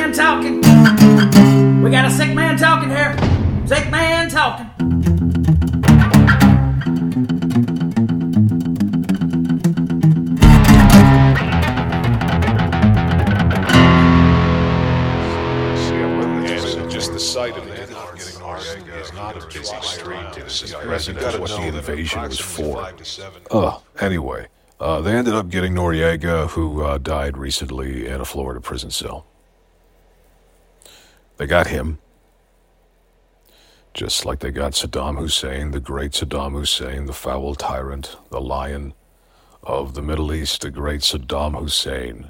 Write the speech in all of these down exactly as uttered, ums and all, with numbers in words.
man talking. We got a sick man talking here. Sick man talking. Just the sight of it getting Noriega is not a busy street. This is That's what the invasion was for. Oh, anyway, uh, they ended up getting Noriega, who uh, died recently in a Florida prison cell. They got him. Just like they got Saddam Hussein, the great Saddam Hussein, the foul tyrant, the lion of the Middle East, the great Saddam Hussein.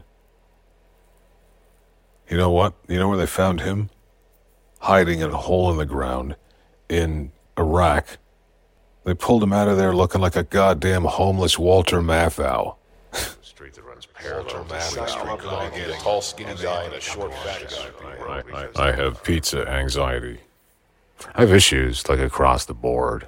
You know what? You know where they found him? Hiding in a hole in the ground in Iraq. They pulled him out of there looking like a goddamn homeless Walter Matthau. Street that runs parallel to a tall, skinny guy and a short, fat guy. Right. I, I have pizza anxiety. I have issues like across the board.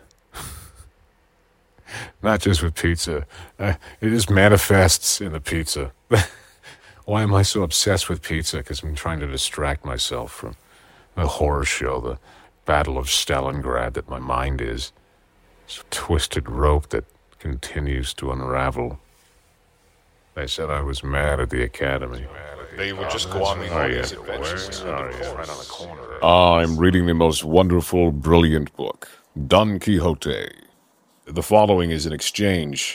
Not just with pizza. Uh, it just manifests in the pizza. Why am I so obsessed with pizza? Because I'm trying to distract myself from the horror show, the Battle of Stalingrad that my mind is. It's a twisted rope that continues to unravel. They said I was mad at the academy. They would just go on these adventures. Right on the corner. I'm reading the most wonderful, brilliant book, Don Quixote. The following is an exchange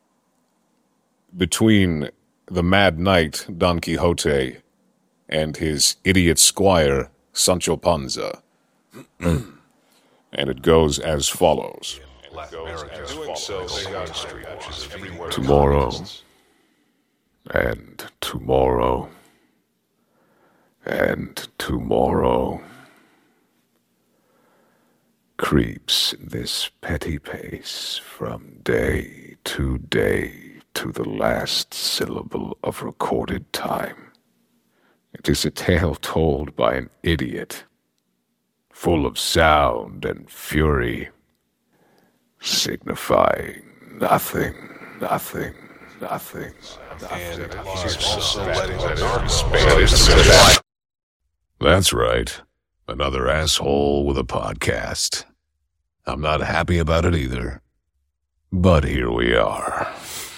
between the mad knight, Don Quixote, and his idiot squire, Sancho Panza. And it goes as follows. Tomorrow, and tomorrow, and tomorrow creeps this petty pace from day to day to the last syllable of recorded time. It is a tale told by an idiot, full of sound and fury, signifying nothing, nothing, nothing, nothing. And he's also letting the dark space. That's right. Another asshole with a podcast. I'm not happy about it either. But here we are.